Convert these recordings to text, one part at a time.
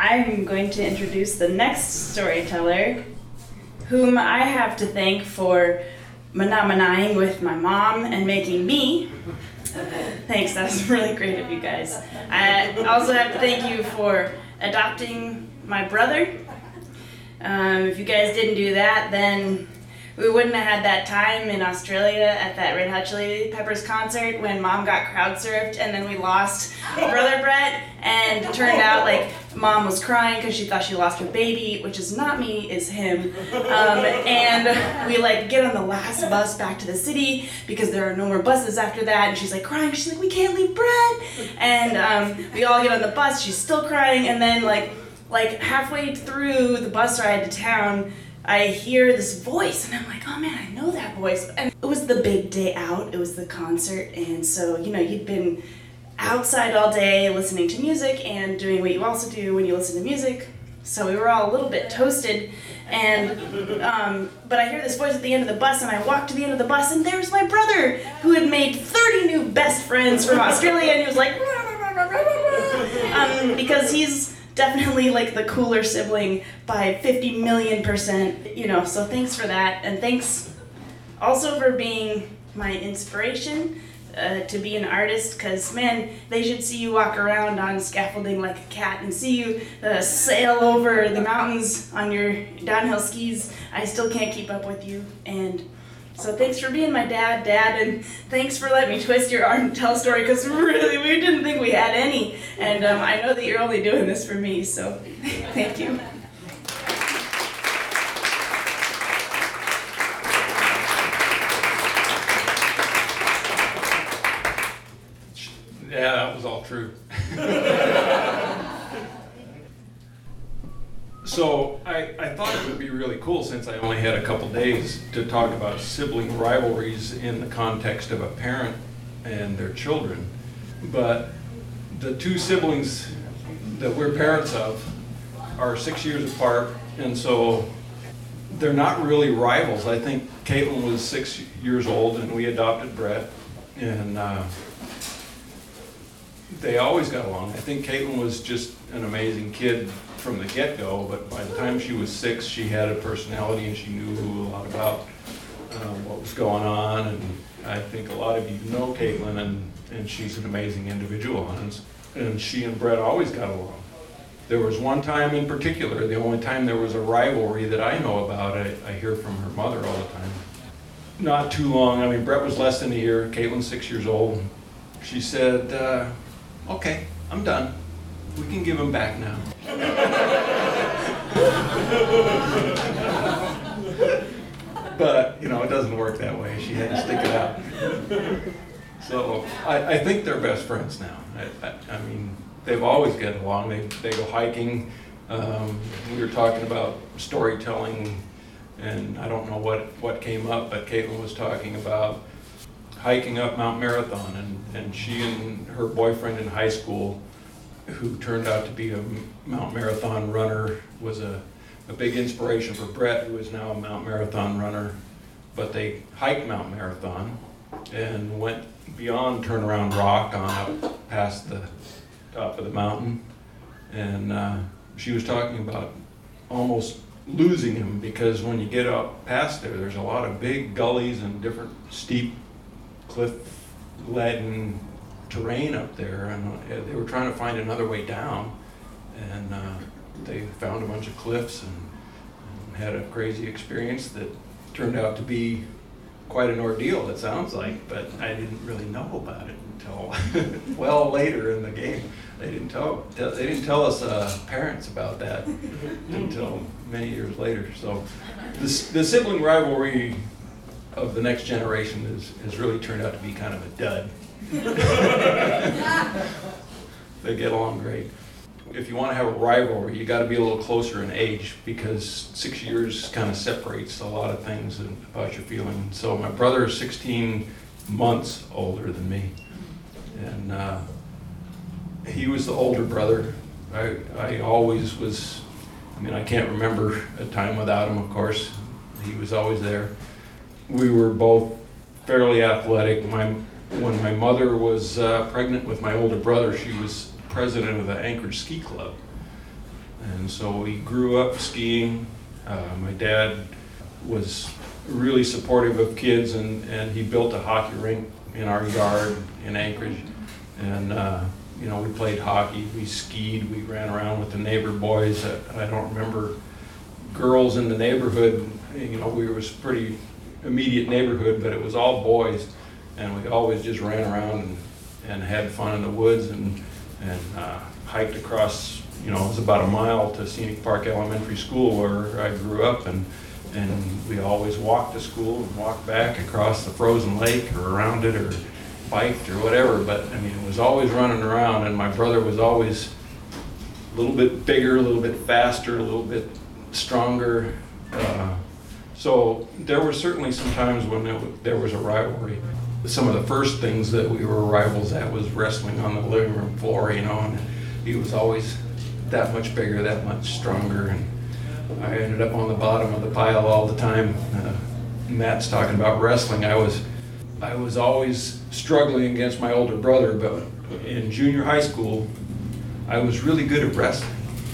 I'm going to introduce the next storyteller, whom I have to thank for manamanaing with my mom and making me. Thanks, that was really great of you guys. I also have to thank you for adopting my brother. If you guys didn't do that, then we wouldn't have had that time in Australia at that Red Hot Chili Peppers concert when Mom got crowd surfed and then we lost Brother Brett, and it turned out like Mom was crying because she thought she lost her baby, which is not me, is him. And we like get on the last bus back to the city because there are no more buses after that, and she's like crying, she's like, we can't leave Brett. And we all get on the bus, she's still crying, and then like halfway through the bus ride to town, I hear this voice, and I'm like, oh man, I know that voice. And it was the big day out, it was the concert, and so, you'd been outside all day listening to music and doing what you also do when you listen to music, so we were all a little bit toasted, and, but I hear this voice at the end of the bus, and I walk to the end of the bus, and there's my brother, who had made 30 new best friends from Australia, and he was like, because he's definitely like the cooler sibling by 50 million %, so thanks for that. And thanks also for being my inspiration to be an artist, because man, they should see you walk around on scaffolding like a cat and see you sail over the mountains on your downhill skis. I still can't keep up with you. And so thanks for being my dad, and thanks for letting me twist your arm and tell a story, because really, we didn't think we had any. And I know that you're only doing this for me, so thank you. Yeah, that was all true. So I thought it would be really cool, since I only had a couple days, to talk about sibling rivalries in the context of a parent and their children. But the two siblings that we're parents of are 6 years apart, and so they're not really rivals. I think Caitlin was 6 years old and we adopted Brett, and they always got along. I think Caitlin was just an amazing kid from the get-go, but by the time she was 6, she had a personality and she knew a lot about what was going on, and I think a lot of you know Caitlin, and she's an amazing individual, and she and Brett always got along. There was one time in particular, the only time there was a rivalry that I know about. I hear from her mother all the time. Not too long, Brett was less than a year, Caitlin's 6 years old. She said, okay, I'm done. We can give him back now. But, it doesn't work that way. She had to stick it out. So I think they're best friends now. They've always get along. They go hiking. We were talking about storytelling, and I don't know what came up, but Caitlin was talking about hiking up Mount Marathon, and she and her boyfriend in high school, who turned out to be a Mount Marathon runner, was a big inspiration for Brett, who is now a Mount Marathon runner. But they hiked Mount Marathon and went beyond Turnaround Rock on up past the top of the mountain. And she was talking about almost losing him, because when you get up past there's a lot of big gullies and different steep cliff-laden terrain up there, and they were trying to find another way down, and they found a bunch of cliffs and had a crazy experience that turned out to be quite an ordeal, it sounds like, but I didn't really know about it until well later in the game. They didn't tell us parents about that until many years later. So the sibling rivalry of the next generation has really turned out to be kind of a dud. They get along great. If you want to have a rivalry, you got to be a little closer in age, because 6 years kind of separates a lot of things about your feeling. So my brother is 16 months older than me, and he was the older brother. I always was, I can't remember a time without him, of course. He was always there. We were both fairly athletic. When my mother was pregnant with my older brother, she was president of the Anchorage Ski Club. And so we grew up skiing. My dad was really supportive of kids, and he built a hockey rink in our yard in Anchorage. And we played hockey, we skied, we ran around with the neighbor boys. I don't remember girls in the neighborhood. We was pretty immediate neighborhood, but it was all boys, and we always just ran around and had fun in the woods and hiked across. It was about a mile to Scenic Park Elementary School where I grew up, and we always walked to school and walked back across the frozen lake or around it or biked or whatever. But it was always running around, and my brother was always a little bit bigger, a little bit faster, a little bit stronger. So there were certainly some times when there was a rivalry. Some of the first things that we were rivals at was wrestling on the living room floor, and he was always that much bigger, that much stronger, and I ended up on the bottom of the pile all the time. Matt's talking about wrestling. I was always struggling against my older brother, but in junior high school, I was really good at wrestling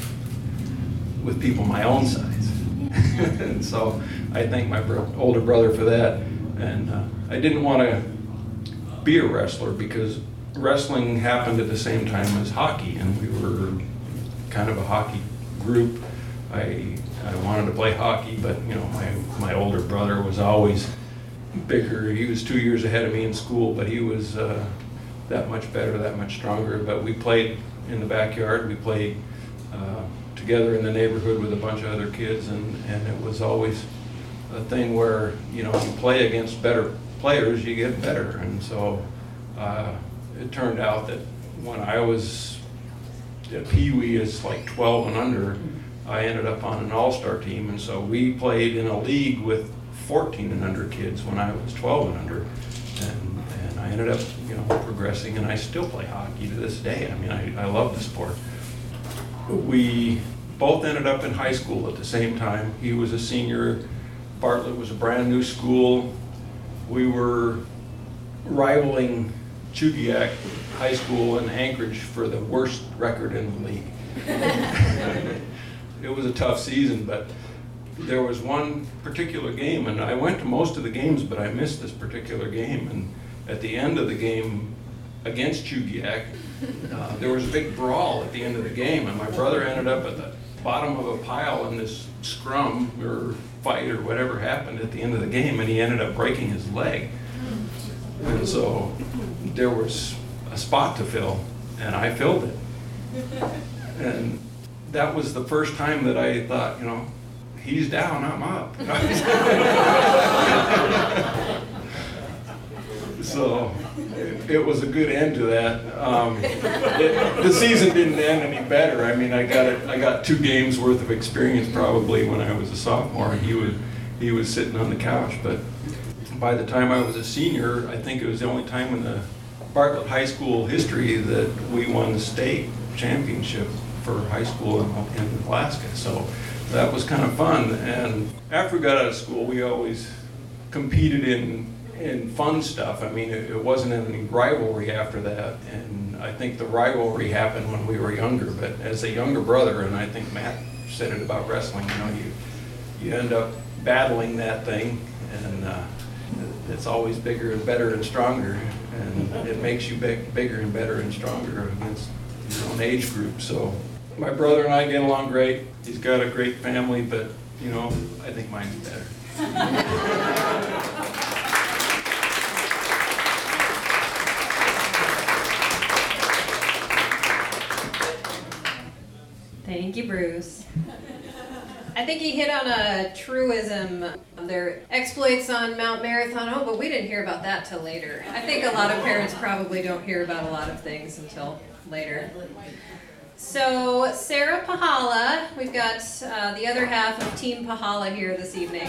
with people my own size. And so I thank my older brother for that. And I didn't want to be a wrestler because wrestling happened at the same time as hockey, and we were kind of a hockey group. I wanted to play hockey, but my older brother was always bigger. He was 2 years ahead of me in school, but he was that much better, that much stronger. But we played in the backyard. We played together in the neighborhood with a bunch of other kids, and it was always a thing where you play against better players, you get better. And so it turned out that when I was at Pee Wee, is like 12 and under, I ended up on an all-star team, and so we played in a league with 14 and under kids when I was 12 and under, and I ended up progressing, and I still play hockey to this day. I love the sport. We both ended up in high school at the same time. He was a senior. Bartlett was a brand new school. We were rivaling Chugiak High School in Anchorage for the worst record in the league. It was a tough season, but there was one particular game, and I went to most of the games, but I missed this particular game. And at the end of the game against Chugiak, there was a big brawl at the end of the game, and my brother ended up at the bottom of a pile in this scrum or fight or whatever happened at the end of the game, and he ended up breaking his leg. And so there was a spot to fill, and I filled it. And that was the first time that I thought, he's down, I'm up. So it was a good end to that. The season didn't end any better. I got 2 games worth of experience probably when I was a sophomore, and he was sitting on the couch. But by the time I was a senior, I think it was the only time in the Bartlett High School history that we won the state championship for high school in Alaska. So that was kind of fun. And after we got out of school, we always competed in fun stuff. It wasn't any rivalry after that. And I think the rivalry happened when we were younger. But as a younger brother, and I think Matt said it about wrestling, you end up battling that thing, and it's always bigger and better and stronger. And it makes you bigger and better and stronger against your own age group. So my brother and I get along great. He's got a great family, but I think mine's better. Thank you, Bruce. I think he hit on a truism. Their exploits on Mount Marathon. Oh, but we didn't hear about that till later. I think a lot of parents probably don't hear about a lot of things until later. So, Sarah Pahala, we've got the other half of Team Pahala here this evening.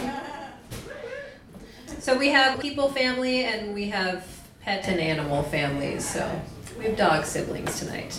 So we have people family and we have pet and animal families. So we have dog siblings tonight.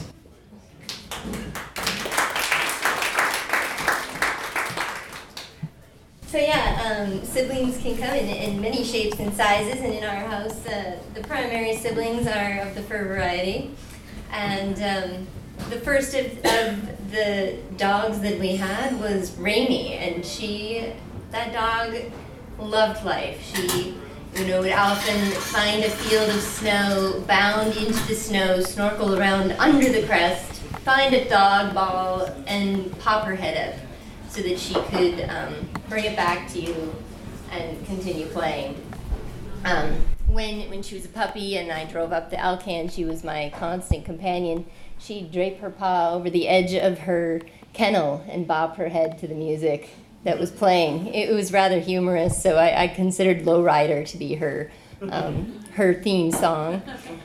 So siblings can come in many shapes and sizes, and in our house, the primary siblings are of the fur variety. And the first of the dogs that we had was Raimi, and that dog loved life. She, would often find a field of snow, bound into the snow, snorkel around under the crest, find a dog ball, and pop her head up so that she could bring it back to you and continue playing. When she was a puppy and I drove up to Alcan, she was my constant companion. She'd drape her paw over the edge of her kennel and bob her head to the music that was playing. It was rather humorous, so I considered Lowrider to be her theme song.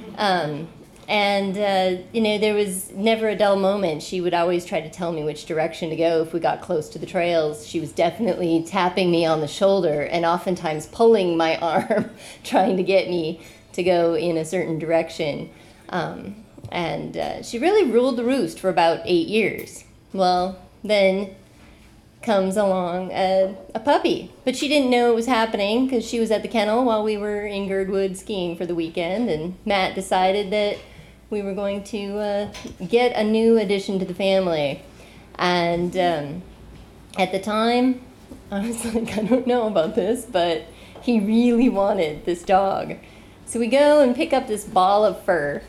There was never a dull moment. She would always try to tell me which direction to go if we got close to the trails. She was definitely tapping me on the shoulder and oftentimes pulling my arm, trying to get me to go in a certain direction. She really ruled the roost for about 8 years. Well, then comes along a puppy, but she didn't know it was happening because she was at the kennel while we were in Girdwood skiing for the weekend, and Matt decided that we were going to get a new addition to the family. And at the time, I was like, I don't know about this, but he really wanted this dog. So we go and pick up this ball of fur,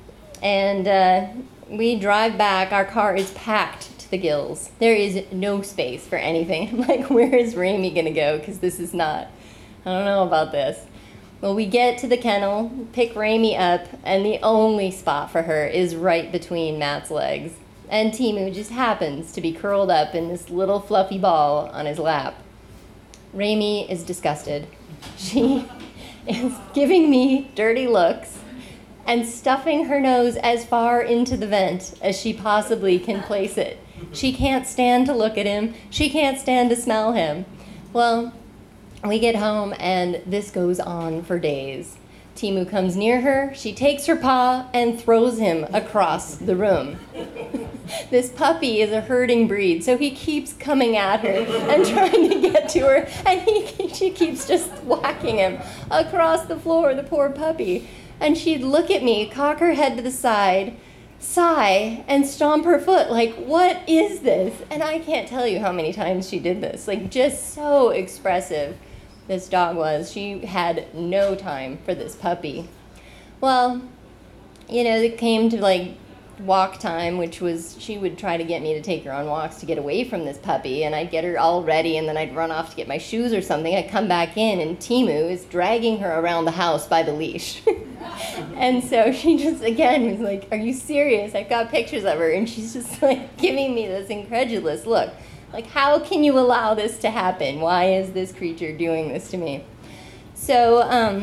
and we drive back. Our car is packed to the gills. There is no space for anything. I'm like, where is Raimi going to go? Because this is not, I don't know about this. Well, we get to the kennel, pick Raimi up, and the only spot for her is right between Matt's legs. And Timu just happens to be curled up in this little fluffy ball on his lap. Raimi is disgusted. She is giving me dirty looks and stuffing her nose as far into the vent as she possibly can place it. She can't stand to look at him. She can't stand to smell him. Well, we get home, and this goes on for days. Timu comes near her, she takes her paw and throws him across the room. This puppy is a herding breed, so he keeps coming at her and trying to get to her, and she keeps just whacking him across the floor, the poor puppy. And she'd look at me, cock her head to the side, sigh, and stomp her foot like, what is this? And I can't tell you how many times she did this, like just so expressive. This dog was. She had no time for this puppy. Well, it came to like walk time, which was she would try to get me to take her on walks to get away from this puppy, and I'd get her all ready, and then I'd run off to get my shoes or something. I'd come back in, and Timu is dragging her around the house by the leash. And so she just, again, was like, are you serious? I've got pictures of her, and she's just like giving me this incredulous look. Like, how can you allow this to happen? Why is this creature doing this to me? So,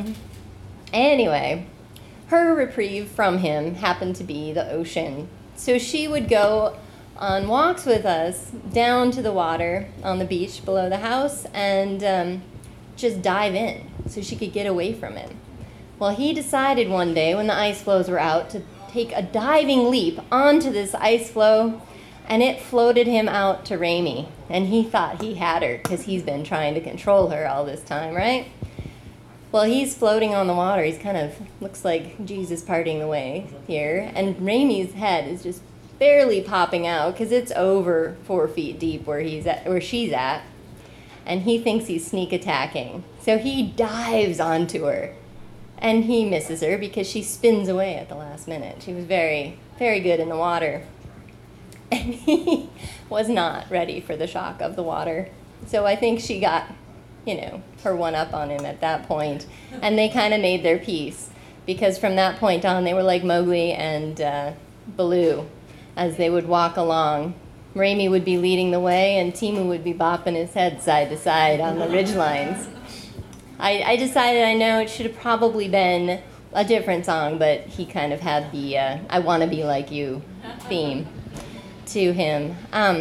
anyway, her reprieve from him happened to be the ocean. So she would go on walks with us down to the water on the beach below the house and just dive in so she could get away from him. Well, he decided one day when the ice floes were out to take a diving leap onto this ice floe, and it floated him out to Raimi, and he thought he had her because he's been trying to control her all this time, right? Well, he's floating on the water. He's kind of looks like Jesus parting the way here, and Raimi's head is just barely popping out because it's over 4 feet deep where she's at, and he thinks he's sneak attacking. So he dives onto her, and he misses her because she spins away at the last minute. She was very, very good in the water. And he was not ready for the shock of the water. So I think she got, her one up on him at that point. And they kind of made their peace. Because from that point on, they were like Mowgli and Baloo. As they would walk along, Raimi would be leading the way, and Timu would be bopping his head side to side on the ridgelines. I decided, I know it should have probably been a different song, but he kind of had the I Want to Be Like You theme to him.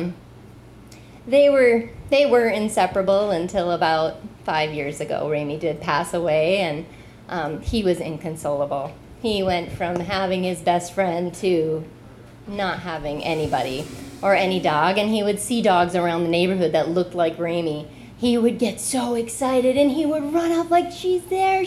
They were inseparable until about 5 years ago. Raimi did pass away, and he was inconsolable. He went from having his best friend to not having anybody or any dog, and he would see dogs around the neighborhood that looked like Raimi. He would get so excited, and he would run up like, she's there,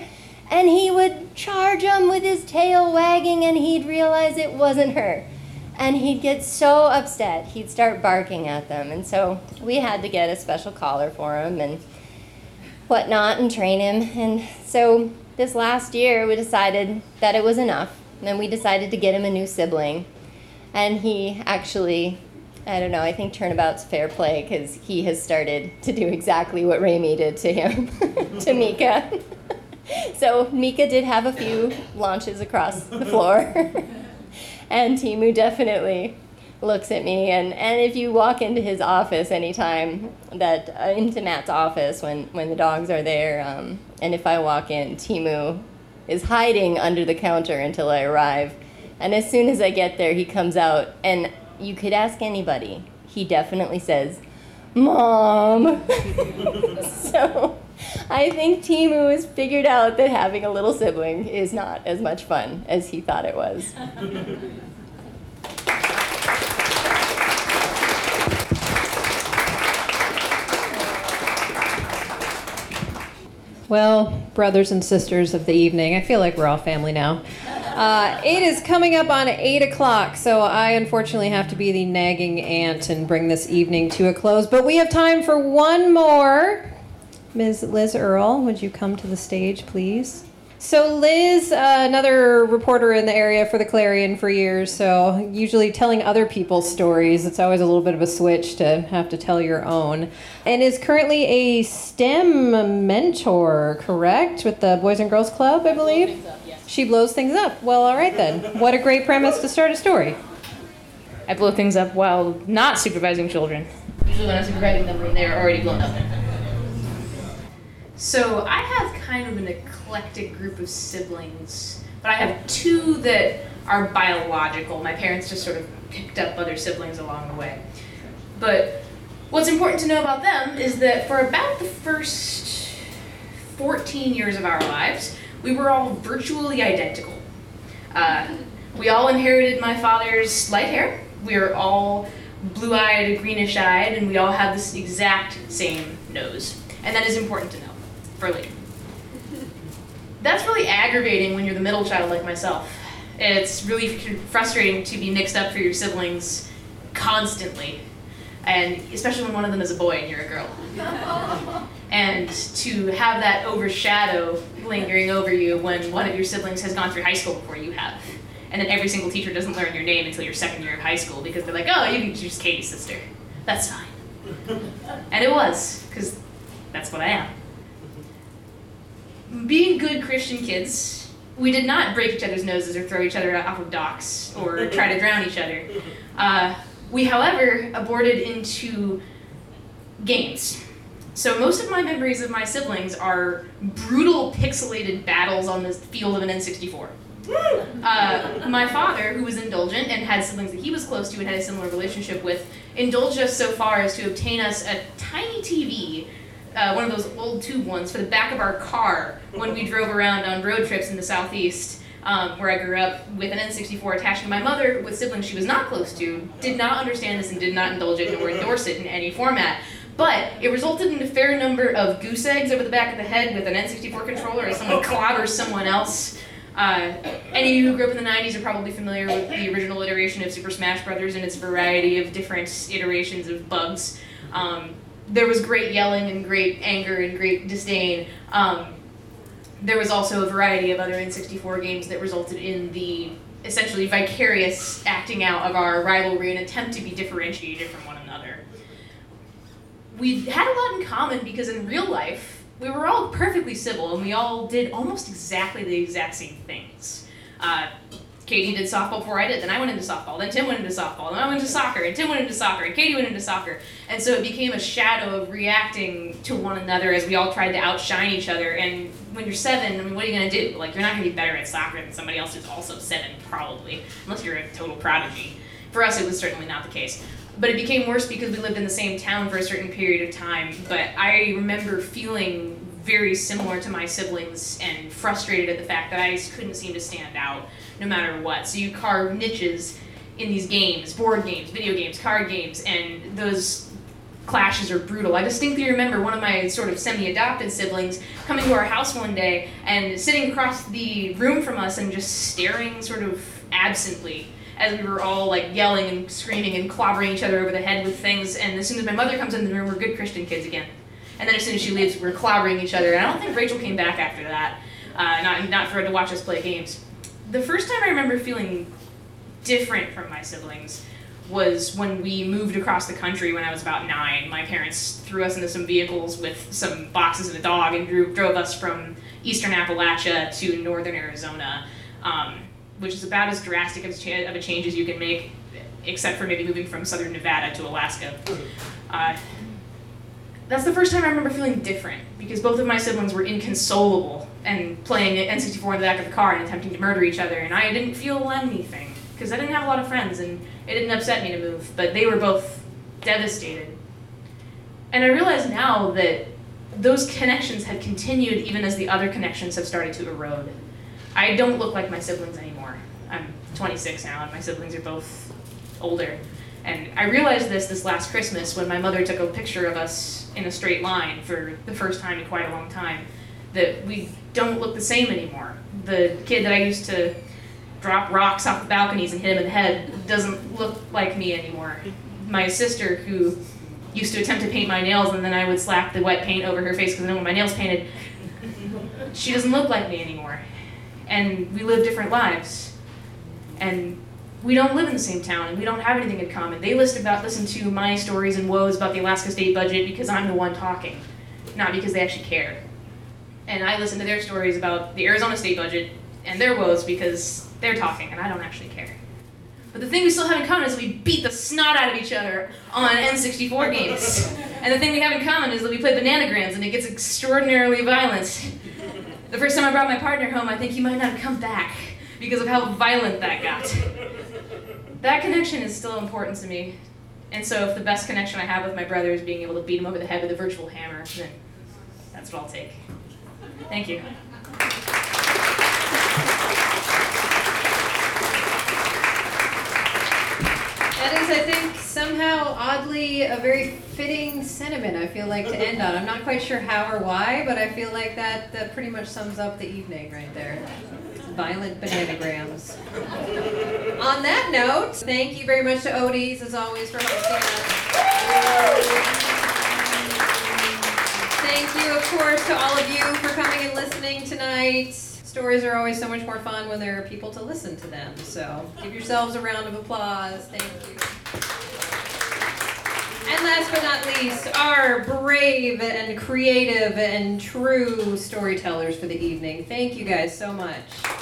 and he would charge them with his tail wagging, and he'd realize it wasn't her. And he'd get so upset. He'd start barking at them. And so we had to get a special collar for him and whatnot and train him. And so this last year we decided that it was enough. And we decided to get him a new sibling. And he actually, I don't know, I think turnabout's fair play because he has started to do exactly what Rami did to him, to Mika. So Mika did have a few launches across the floor. And Timu definitely looks at me. And if you walk into his office anytime, into Matt's office when the dogs are there, and if I walk in, Timu is hiding under the counter until I arrive. And as soon as I get there, he comes out, and you could ask anybody. He definitely says, "Mom." So I think Timu has figured out that having a little sibling is not as much fun as he thought it was. Well, brothers and sisters of the evening, I feel like we're all family now. It is coming up on 8 o'clock, so I unfortunately have to be the nagging aunt and bring this evening to a close. But we have time for one more. Ms. Liz Earle, would you come to the stage, please? So Liz, another reporter in the area for the Clarion for years, so usually telling other people's stories, it's always a little bit of a switch to have to tell your own, and is currently a STEM mentor, correct? With the Boys and Girls Club, I believe? She blows things up. Well, all right then. What a great premise to start a story. I blow things up while not supervising children. Usually when I'm supervising them, they're already blown up. So I have kind of an eclectic group of siblings, but I have two that are biological. My parents just sort of picked up other siblings along the way. But what's important to know about them is that for about the first 14 years of our lives, we were all virtually identical. We all inherited my father's light hair. We were all blue-eyed, greenish-eyed, and we all had this exact same nose. And that is important to know for later. That's really aggravating when you're the middle child like myself. It's really frustrating to be mixed up for your siblings constantly, and especially when one of them is a boy and you're a girl. And to have that overshadow lingering over you when one of your siblings has gone through high school before you have. And then every single teacher doesn't learn your name until your second year of high school because they're like, oh, you can choose Katie's sister. That's fine. And it was, because that's what I am. Being good Christian kids, we did not break each other's noses or throw each other off of docks or try to drown each other. We, however, aborted into games. So most of my memories of my siblings are brutal pixelated battles on the field of an N64. My father, who was indulgent and had siblings that he was close to and had a similar relationship with, indulged us so far as to obtain us a tiny TV, one of those old tube ones, for the back of our car when we drove around on road trips in the Southeast, where I grew up, with an N64 attached to my mother with siblings she was not close to, did not understand this and did not indulge it nor endorse it in any format. But it resulted in a fair number of goose eggs over the back of the head with an N64 controller as someone clobbers someone else. Any of you who grew up in the 90s are probably familiar with the original iteration of Super Smash Bros. And its variety of different iterations of bugs. There was great yelling and great anger and great disdain. There was also a variety of other N64 games that resulted in the essentially vicarious acting out of our rivalry and attempt to be differentiated from one another. We had a lot in common because in real life, we were all perfectly civil and we all did almost exactly the exact same things. Katie did softball before I did, then I went into softball, then Tim went into softball, then I went into soccer, and Tim went into soccer, and Katie went into soccer. And so it became a shadow of reacting to one another as we all tried to outshine each other. And when you're 7, I mean, what are you going to do? Like, you're not going to be better at soccer than somebody else who's also 7, probably, unless you're a total prodigy. For us, it was certainly not the case. But it became worse because we lived in the same town for a certain period of time. But I remember feeling very similar to my siblings and frustrated at the fact that I just couldn't seem to stand out no matter what. So you carve niches in these games, board games, video games, card games, and those clashes are brutal. I distinctly remember one of my sort of semi-adopted siblings coming to our house one day and sitting across the room from us and just staring sort of absently as we were all like yelling and screaming and clobbering each other over the head with things. And as soon as my mother comes in the room, we're good Christian kids again. And then as soon as she leaves, we're clobbering each other. And I don't think Rachel came back after that, not for her to watch us play games. The first time I remember feeling different from my siblings was when we moved across the country when I was about 9. My parents threw us into some vehicles with some boxes and a dog and drove us from eastern Appalachia to northern Arizona, which is about as drastic of a change as you can make, except for maybe moving from southern Nevada to Alaska. That's the first time I remember feeling different, because both of my siblings were inconsolable and playing N64 in the back of the car and attempting to murder each other, and I didn't feel anything, because I didn't have a lot of friends, and it didn't upset me to move, but they were both devastated. And I realize now that those connections had continued even as the other connections have started to erode. I don't look like my siblings anymore. I'm 26 now, and my siblings are both older. And I realized this last Christmas when my mother took a picture of us in a straight line for the first time in quite a long time, that we don't look the same anymore. The kid that I used to drop rocks off the balconies and hit him in the head doesn't look like me anymore. My sister, who used to attempt to paint my nails and then I would slap the wet paint over her face because I didn't want my nails painted, she doesn't look like me anymore. And we live different lives. And we don't live in the same town, and we don't have anything in common. They listen to my stories and woes about the Alaska state budget because I'm the one talking, not because they actually care. And I listen to their stories about the Arizona state budget and their woes because they're talking, and I don't actually care. But the thing we still have in common is we beat the snot out of each other on N64 games. And the thing we have in common is that we play Bananagrams, and it gets extraordinarily violent. The first time I brought my partner home, I think he might not have come back because of how violent that got. That connection is still important to me. And so if the best connection I have with my brother is being able to beat him over the head with a virtual hammer, then that's what I'll take. Thank you. That is, I think, somehow, oddly, a very fitting sentiment, I feel like, to end on. I'm not quite sure how or why, but I feel like that pretty much sums up the evening right there. Violent Bananagrams. On that note, thank you very much to Odie's, as always, for hosting us. Thank you, of course, to all of you for coming and listening tonight. Stories are always so much more fun when there are people to listen to them, so give yourselves a round of applause. Thank you. And last but not least, our brave and creative and true storytellers for the evening. Thank you guys so much.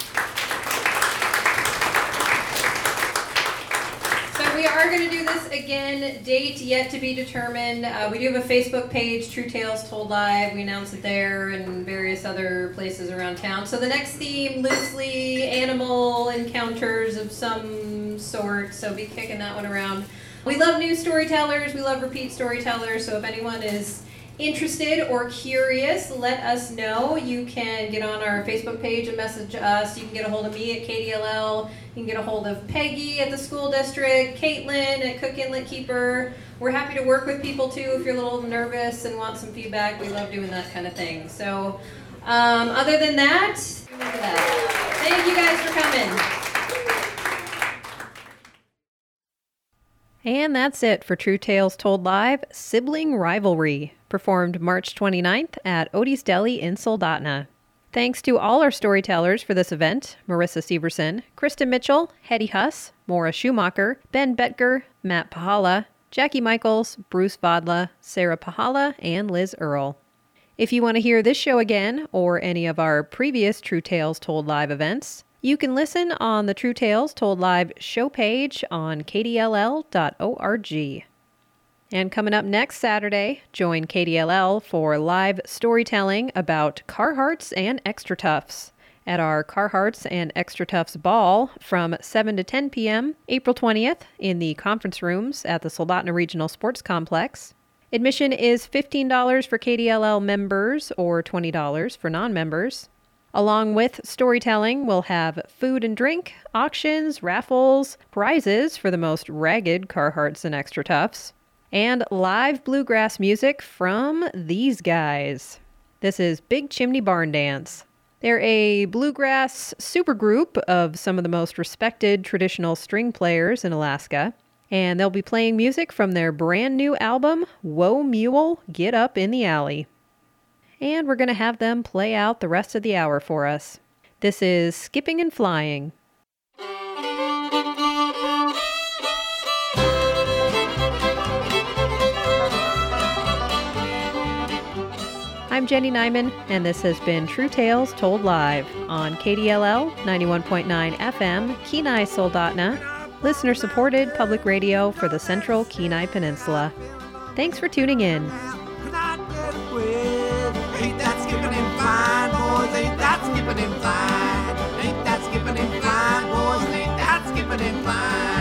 So we are going to do this again, date yet to be determined. We do have a Facebook page, True Tales Told Live. We announce it there and various other places around town. So the next theme, loosely animal encounters of some sort, so be kicking that one around. We love new storytellers, we love repeat storytellers, so if anyone is interested or curious, let us know. You can get on our Facebook page and message us. You can get a hold of me at KDLL. You can get a hold of Peggy at the school district, Caitlin at Cook Inlet Keeper. We're happy to work with people too if you're a little nervous and want some feedback. We love doing that kind of thing. So other than that, remember that. Thank you guys for coming. And that's it for True Tales Told Live, Sibling Rivalry, performed March 29th at Odie's Deli in Soldotna. Thanks to all our storytellers for this event, Marissa Severson, Kristen Mitchell, Hetty Huss, Maura Schumacher, Ben Betger, Matt Pahala, Jackie Michaels, Bruce Vodla, Sarah Pahala, and Liz Earle. If you want to hear this show again, or any of our previous True Tales Told Live events, you can listen on the True Tales Told Live show page on kdll.org. And coming up next Saturday, join KDLL for live storytelling about Carhartts and Extra Toughs at our Carhartts and Extra Toughs Ball from 7 to 10 p.m. April 20th in the conference rooms at the Soldotna Regional Sports Complex. Admission is $15 for KDLL members or $20 for non-members. Along with storytelling, we'll have food and drink, auctions, raffles, prizes for the most ragged Carhartts and Extra Toughs, and live bluegrass music from these guys. This is Big Chimney Barn Dance. They're a bluegrass supergroup of some of the most respected traditional string players in Alaska, and they'll be playing music from their brand new album, Whoa Mule, Get Up in the Alley. And we're going to have them play out the rest of the hour for us. This is Skipping and Flying. I'm Jenny Nyman, and this has been True Tales Told Live on KDLL 91.9 FM, Kenai Soldotna, listener-supported public radio for the Central Kenai Peninsula. Thanks for tuning in. Ain't that skipping and flying, boys? Ain't that skipping and flying? Ain't that skipping and flying, boys? Ain't that skipping and flying?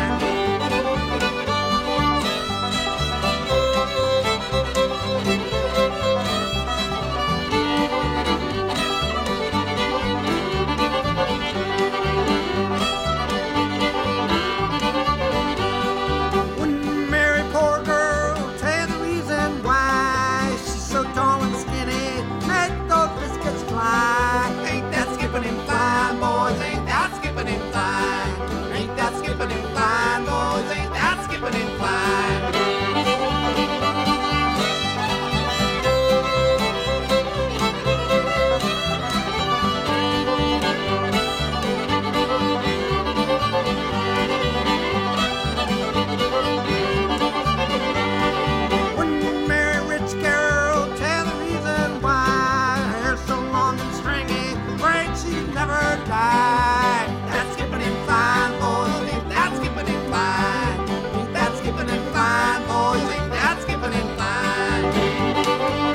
Wouldn't Mary, poor girl, tell the reason why she's so tall and skinny, make those biscuits fly. Ain't that skipping and flying, boys? Ain't that skipping and flying? Ain't that skipping and flying, boys? Ain't that skipping and flying? Wouldn't Mary, rich girl, tell the reason why her hair's so long and stringy, afraid she'd never die. That's skipping and flying, boys. Ain't that skipping and flying? Ain't that skipping and flying, boys? Ain't that skipping and flying?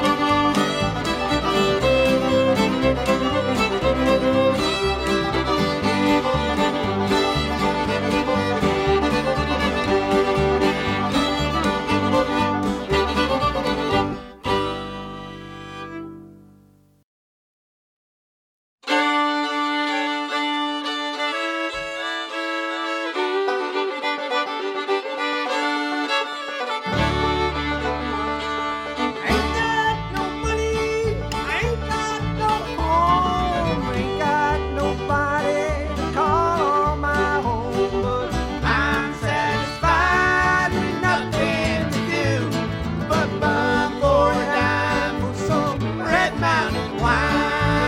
Ain't got no money, ain't got no home, ain't got nobody to call my home, but I'm satisfied with nothing to do but bum for a dime for some Red Mountain wine.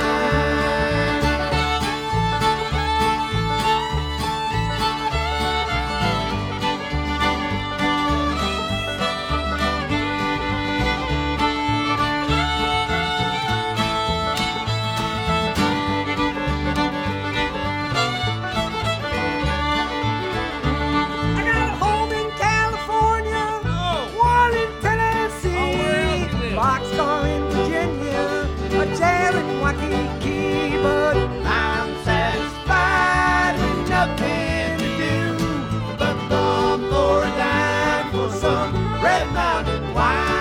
I got a home in California, one in Tennessee, Boxcar in Virginia, a jail in Waikiki, but I'm satisfied with nothing to do but bum for a dime for some Red Mountain wine.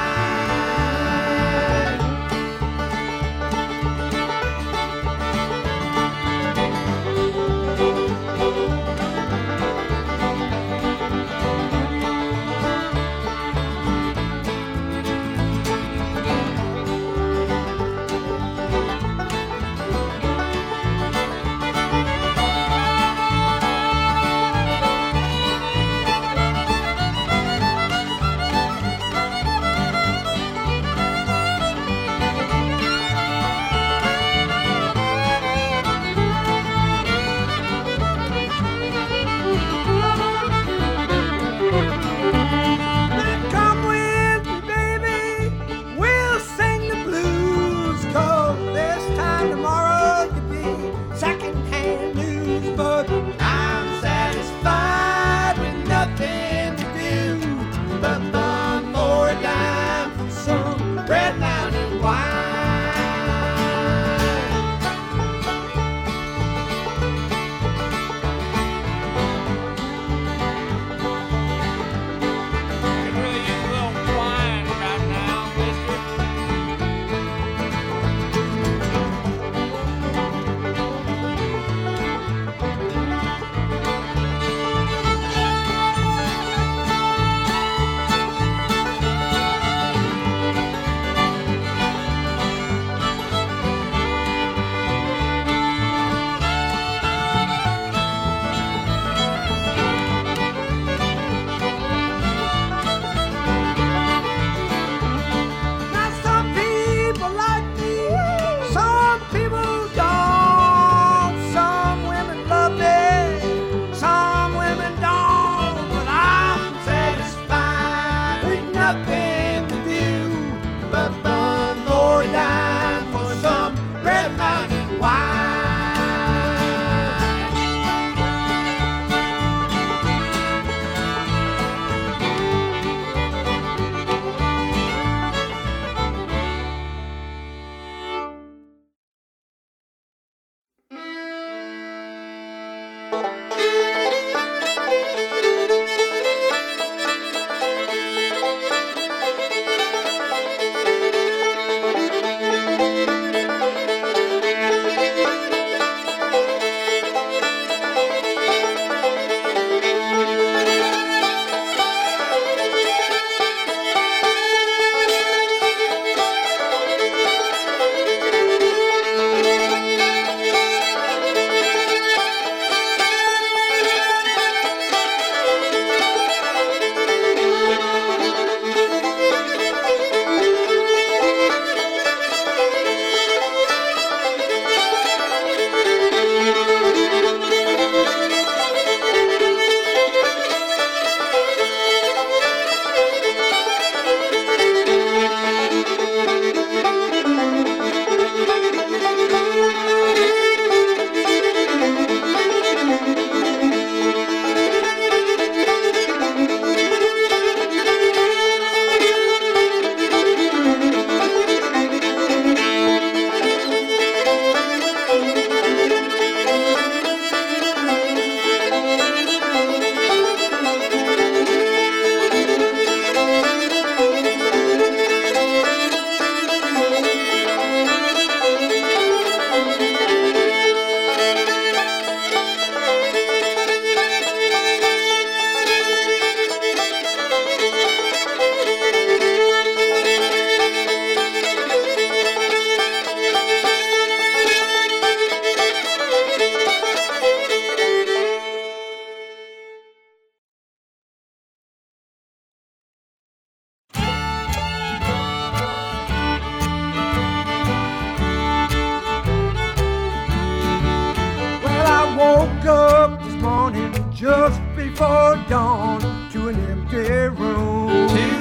just before dawn to an empty room.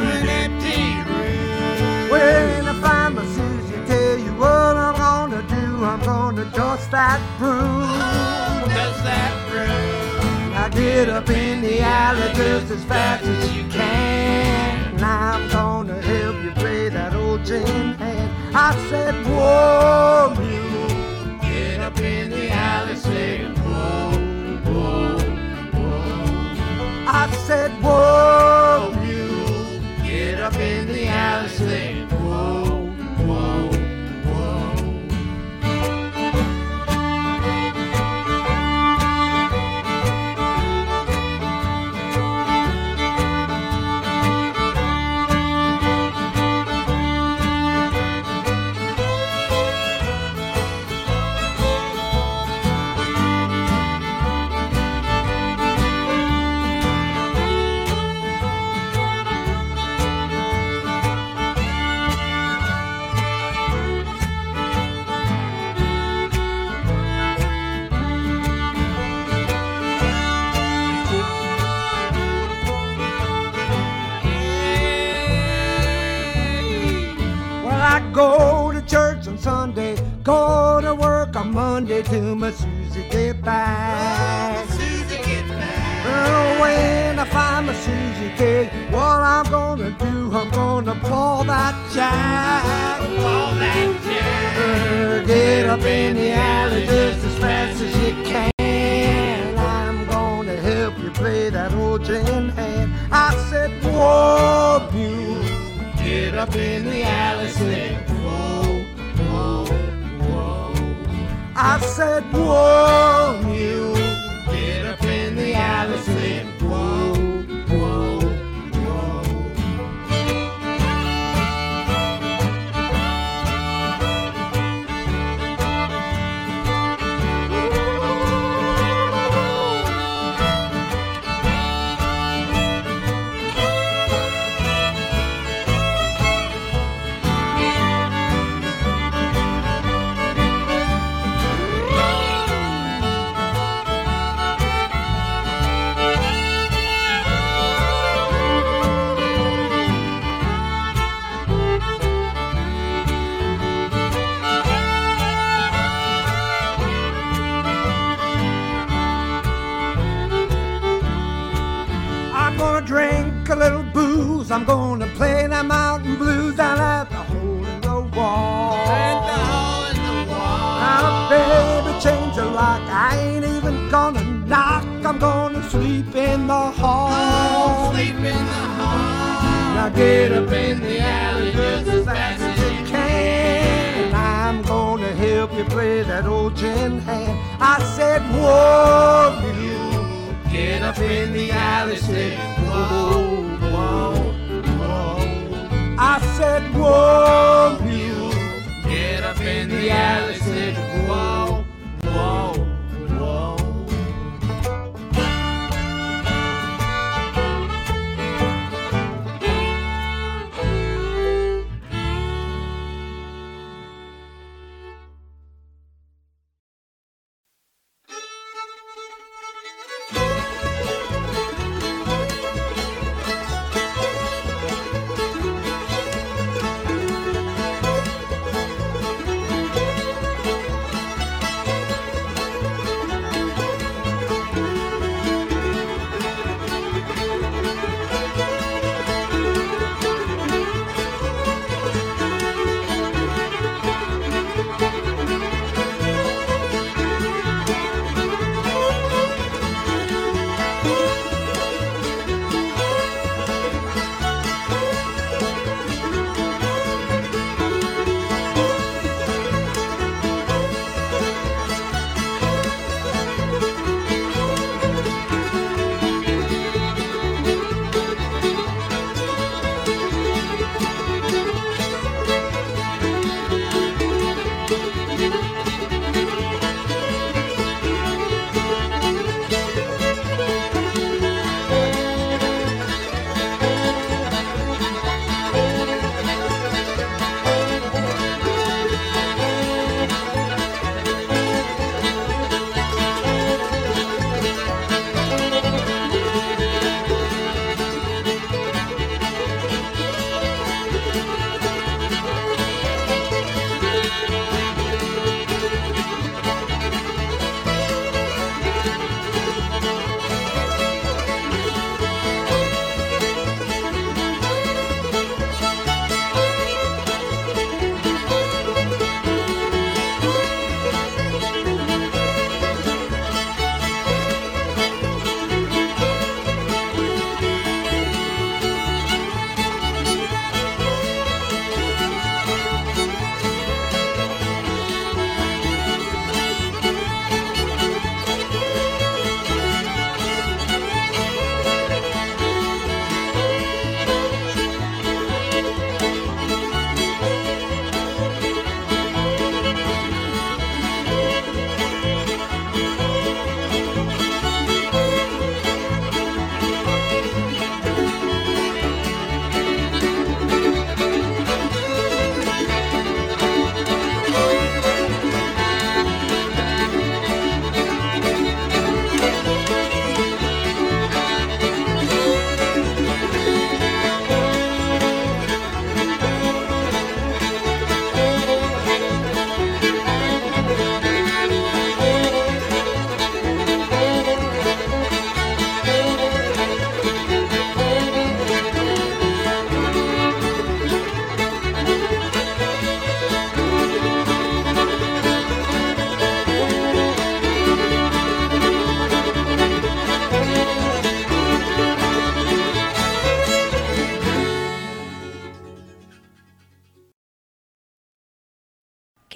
When I find my Susie, tell you what I'm gonna do. I'm gonna dust that broom. Now get up in the alley just as fast as you can. And I'm gonna help you play that old tin hand. I said, whoa, mule, get up in the alley saying, whoa, whoa, whoa. I said, whoa, mule, get up in the alley saying, whoa, whoa, whoa. Go to church on Sunday, go to work on Monday till my Susie get back. When I find my Susie cake, what I'm gonna do, I'm gonna pull that jack. Get up in the alley just as fast as you can. I'm gonna help you play that old tin hand. I said, whoa, mule, get up in the alley, say, whoa, whoa, whoa. I said, whoa, mule, get up in the alley, say, whoa, whoa, whoa. Drink a little booze, I'm gonna play the mountain blues down at the hole in the wall. Now, baby, change the lock, I ain't even gonna knock. I'm gonna sleep in the hall. Now get up in the alley just as fast as you can. I'm gonna help you play that old tin hand. I said, whoa, you get up in the alley, say, whoa, whoa, whoa. I said, whoa, you get up in the alley, say, whoa, whoa, whoa.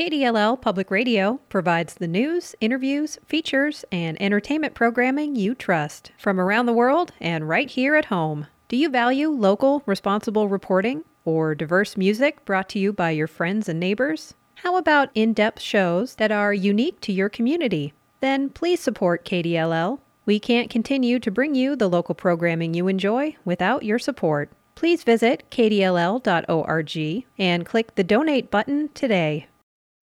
KDLL Public Radio provides the news, interviews, features, and entertainment programming you trust from around the world and right here at home. Do you value local, responsible reporting or diverse music brought to you by your friends and neighbors? How about in-depth shows that are unique to your community? Then please support KDLL. We can't continue to bring you the local programming you enjoy without your support. Please visit kdll.org and click the donate button today.